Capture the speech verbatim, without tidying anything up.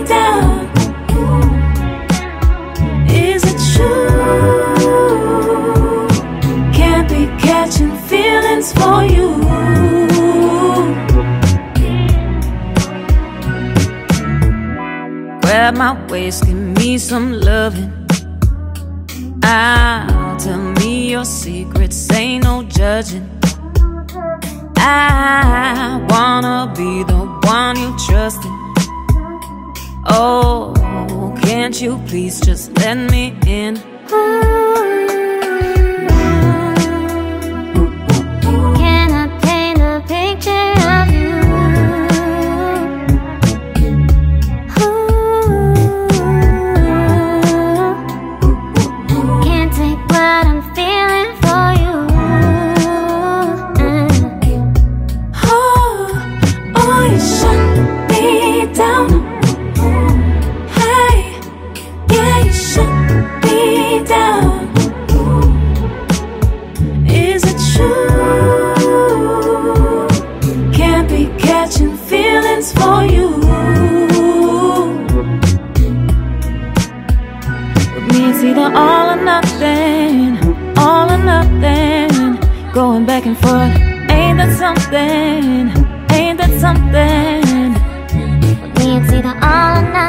down. Is it true? Can't be catching feelings for you. Grab my waist, give me some loving. I'll tell me your secrets, ain't no judging. I wanna be the one you trust in. Oh, can't you please just let me in? Can I paint a picture of you? Can't take what I'm feeling for you. Oh, oh, you shut me down. Hey, yeah, you shut me down. Is it true? Can't be catching feelings for you. With me it's either all or nothing, all or nothing. Going back and forth, ain't that something? Ain't that something? With me it's either all or nothing.